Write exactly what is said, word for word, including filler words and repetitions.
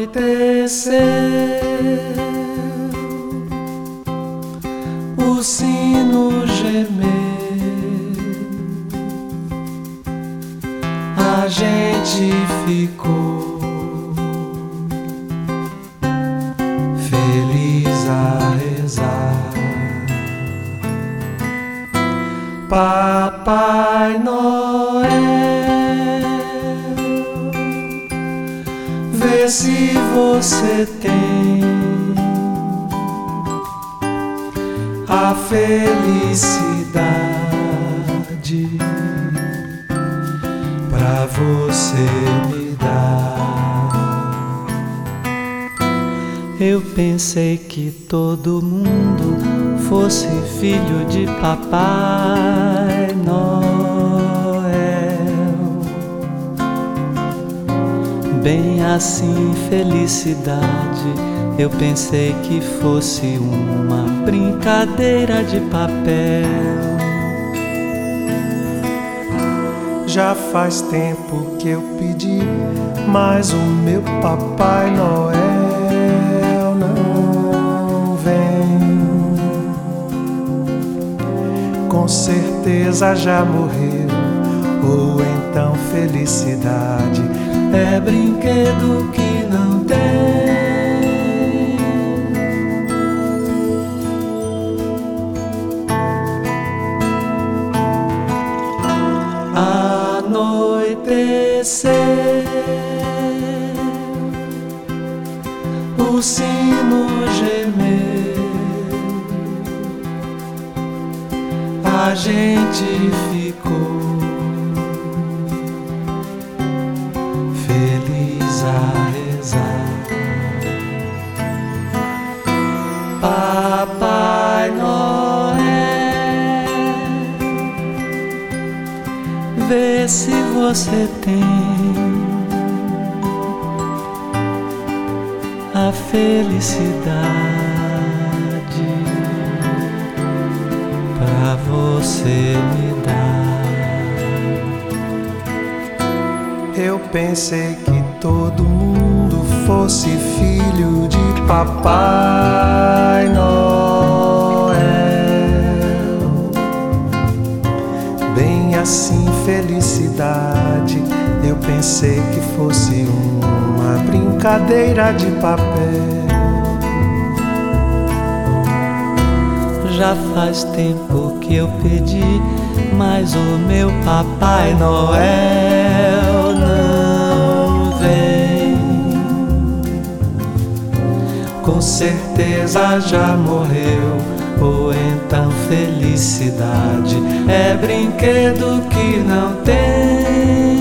Anoiteceu, o sino gemeu, a gente ficou feliz a rezar. Papai Noel, vê se você tem a felicidade pra você me dar. Eu pensei que todo mundo fosse filho de Papai Noel. Bem assim, felicidade, eu pensei que fosse uma brincadeira de papel. Já faz tempo que eu pedi, mas o meu Papai Noel não vem. Com certeza já morreu, ou então felicidade é brinquedo que não tem. Anoiteceu, o sino gemeu, a gente ficou feliz a rezar. Papai Noel, vê se você tem a felicidade pra você me dar. Eu pensei que todo mundo fosse filho de Papai Noel. Bem assim, felicidade, eu pensei que fosse uma brincadeira de papel. Já faz tempo que eu pedi, mas o meu Papai Noel não vem. Com certeza já morreu, ou então felicidade é brinquedo que não tem.